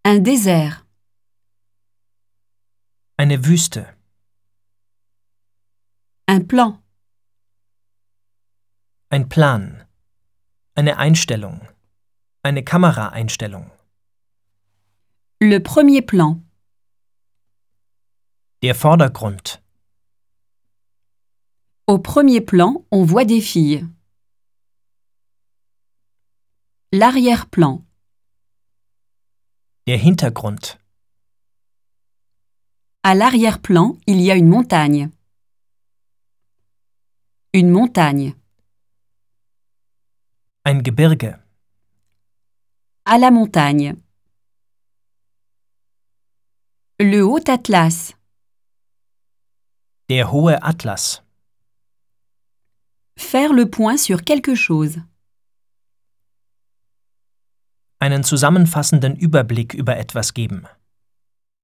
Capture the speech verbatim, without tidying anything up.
Un désert. Eine Wüste. Un plan. Ein Plan. Eine Einstellung. Eine Kameraeinstellung. Le premier plan. Der Vordergrund. Au premier plan, on voit des filles. L'arrière-plan. Der Hintergrund. À l'arrière-plan, il y a une montagne. Une montagne. Ein Gebirge. À la montagne. Le haut Atlas. Der hohe Atlas. Faire le point sur quelque chose. Einen zusammenfassenden Überblick über etwas geben.